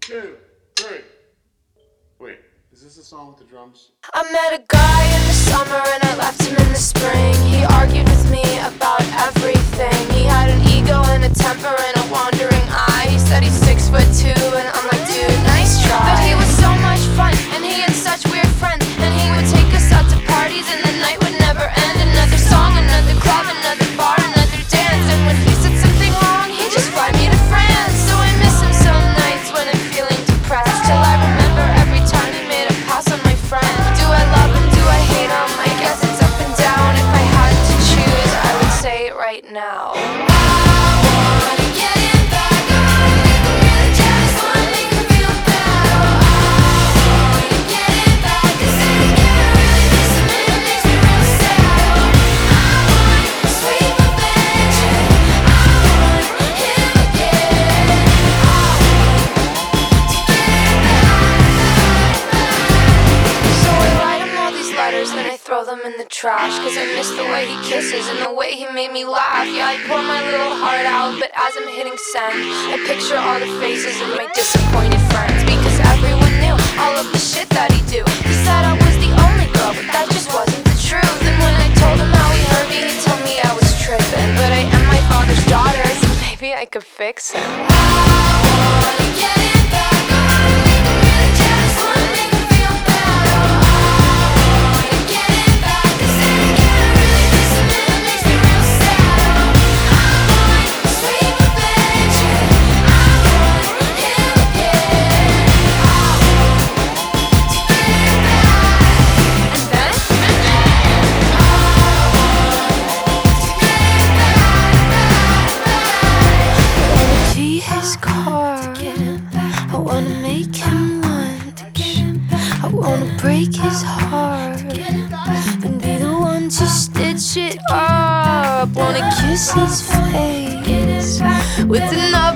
2, 3. Wait, is this the song with the drums? I met a guy in the summer and I left him in the spring. He argued with me about everything. He had an ego and a temper and a wandering eye. He said he's 6'2" and I'm like, dude, nice try. But he was so much fun and he had such weird friends. And he would take us out to parties and the night would never end. Another song, another club, another bar, another dance. And when he said something wrong, he'd just fly me to France. So I miss him some nights when I'm feeling depressed. Till I remember every time he made a pass on my friend. Do I love him? Do I hate him? I guess it's up and down. If I had to choose, I would say it right now. Then I throw them in the trash, cause I miss the way he kisses and the way he made me laugh. Yeah, I pour my little heart out, but as I'm hitting send, I picture all the faces of my disappointed friends. Because everyone knew all of the shit that he do. He said I was the only girl, but that just wasn't the truth. And when I told him how he hurt me, he told me I was tripping. But I am my father's daughter, so maybe I could fix him. I wanna get it back. I wanna make him lunch. I wanna break his heart and be the one to stitch it up. Wanna kiss his face with another